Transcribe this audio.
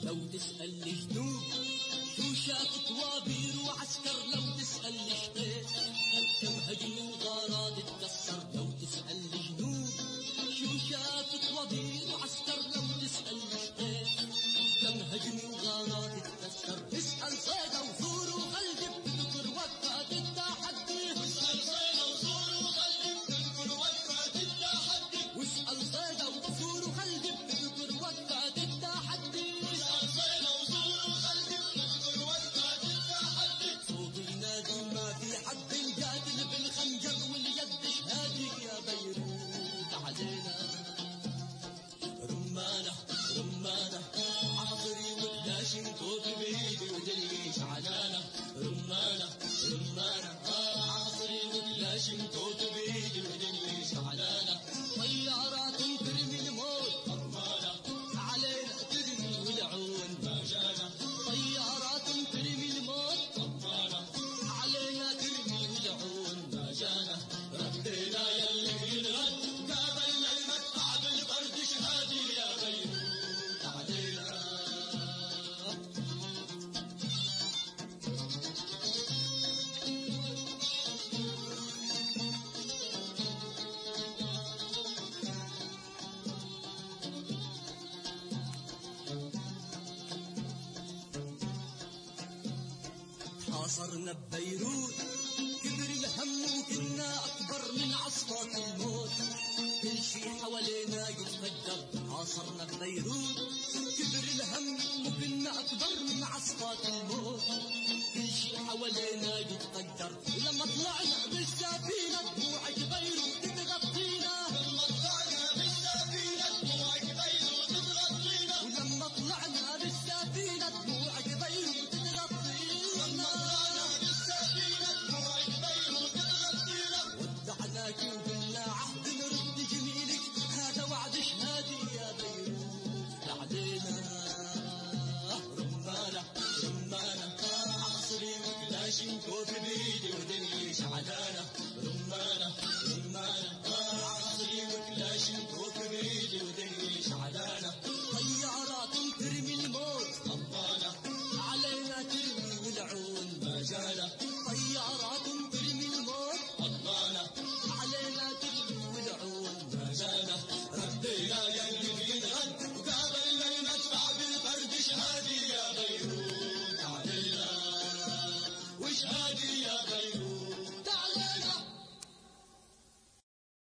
لو تسأل الجنوب شو شاف طوابير وعسكر، لو تسأل الشطيح كم هجم وغارات اتكسر. لو تسأل الجنوب شو شاف طوابير وعسكر، لو تسأل الشطيح كم هجم وغارات اتكسر. اسأل صيدا وزور وخلد بتذكر وقفات التحدي، اسأل صيدا وزور وخلد بتذكر وقفات التحدي، واسأل صيدا وزور وخلد بتذكر وقفات التحدي، اسأل صيدا وزور وخلد بتذكر وقفات التحدي. صوت ينادي ما في حد، القاتل بالخنجر واليد شهادي يا بيروت علينا. رمانة رمانة عصري واللاشم توت بيدي ودليش علانة. رمانة رمانة عصري واللاشم توت بيدي ودليش علانة. طيارات ترمي الموت رمانة علينا ترمي والعون ما جانا. طيارات ترمي الموت رمانة علينا ترمي والعون ما جانا. ردينا يلي ينرد قابلنا المدفع بالبرد شهادي يا بيروت علينا. حاصرنا ببيروت كبر الهم وكنا أكبر من عصفات الموت، كل شي حوالينا يتفجر. حاصرنا ببيروت كبر الهم وكنا أكبر من عصفات الموت، كل شي حوالينا يتفجر. ولما طلعنا بالسفينة